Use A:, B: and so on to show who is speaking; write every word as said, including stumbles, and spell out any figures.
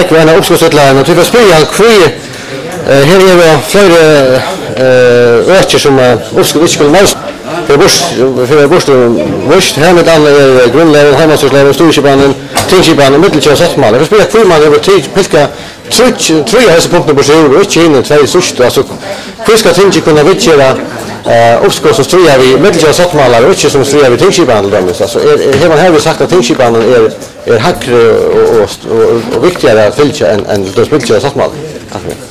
A: nekk en uppskottsutlæren, og du får spørre han hvor her er det flere øker som uppskott ikke skulle møte. For å borste vurst, her med alle er grunnleven, heimansvarsleven, storskipanen, tingskipanen, middelkjøy og sattmål. Jeg får spørre hvor man har tid, hvilke tre av disse punktene på seg, og ikke innen tve største. Altså, hvor skal tingene kunne vidtjøre uppskott som strider vi middelkjøy og sattmåler, og ikke som strider vi tingskipanen. Altså, her man har vi sagt at tingskipanen er er hakre og, og, og, og viktigere at fylke enn en middelkjøy og sattmåler.